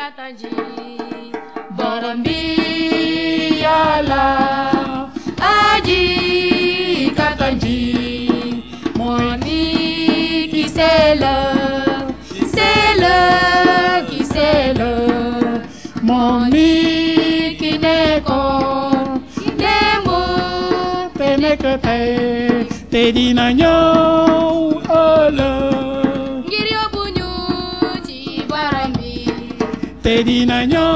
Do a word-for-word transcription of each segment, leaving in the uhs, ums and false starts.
katanji borom bi Yàlla aji katanji mooy ni ki selo selo ki selo moom mi ki nekkoon démb te nekk tey te dina ñëw ëllëg ngir yóbbu ñu ci borom bi te dina ñëw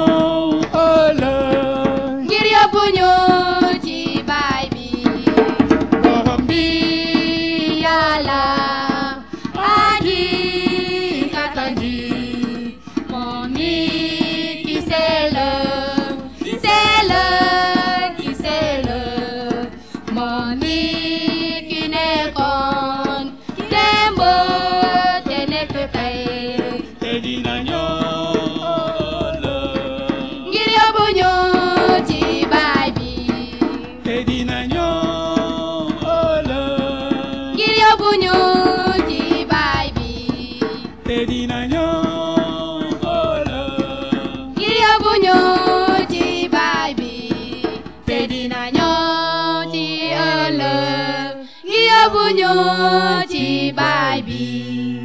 ëllëg ngir yóbbu ñu ci baay bi borom bi Yàlla aji katanji moom mi ki selo selo ki selo moom mi ki nekkoon démb te nekk tey te dina ñëw ëllëg ngir yóbbu ñu ci baay bi te dina ñëw ëllëg ngir yóbbu ñu ci baay bi te dina ñëw ëllëg ngir yóbbu ñu ci baay bi te dina ñëw ci ëllëg ngir yóbbu ñu ci baay bi